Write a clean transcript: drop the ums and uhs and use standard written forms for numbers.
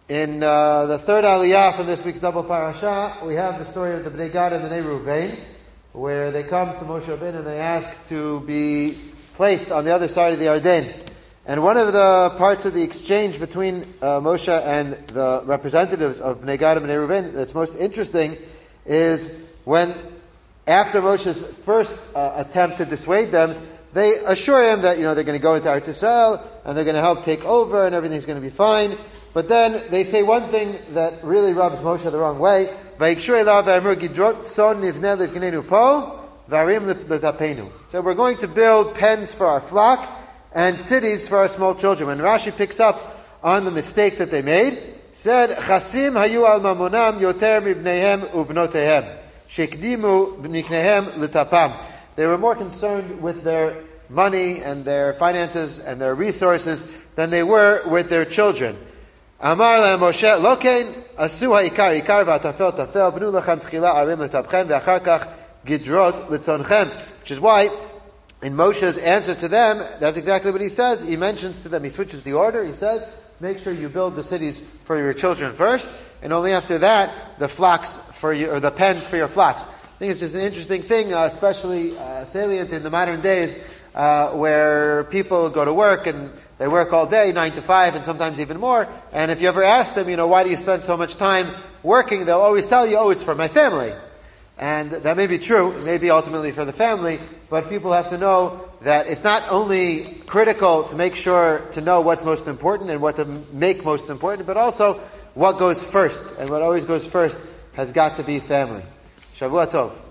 In the third Aliyah from this week's double parasha, we have the story of the Bnei Gad and the Bnei Ruvain, where they come to Moshe Rabbeinu and they ask to be placed on the other side of the Yarden. And one of the parts of the exchange between Moshe and the representatives of Bnei Gad and Bnei Ruvain that's most interesting is when, after Moshe's first attempt to dissuade them, they assure him that they're going to go into Eretz Yisrael and they're going to help take over and everything's going to be fine. But then they say one thing that really rubs Moshe the wrong way. So we're going to build pens for our flock and cities for our small children. When Rashi picks up on the mistake that they made, said, Chasim hayu al mamonam yoter mibneihem uvnotehem shekdimu bniknehem litapam. They were more concerned with their money and their finances and their resources than they were with their children. Amar lehem Moshe, Lokein, asu ha'ikar ikar v'atafel tafel, b'nu lechem tchila arim l'tapchem, v'achar kach gidrot l'tzonchem. Which is why, in Moshe's answer to them, that's exactly what he says. He mentions to them, he switches the order, he says, make sure you build the cities for your children first, and only after that, the flocks for you, or the pens for your flocks. I think it's just an interesting thing, especially salient in the modern days, where people go to work and they work all day, 9 to 5, and sometimes even more. And if you ever ask them, why do you spend so much time working? They'll always tell you, it's for my family. And that may be true, it may be ultimately for the family, but people have to know that it's not only critical to make sure to know what's most important and what to make most important, but also what goes first. And what always goes first has got to be family. Shavua Tov.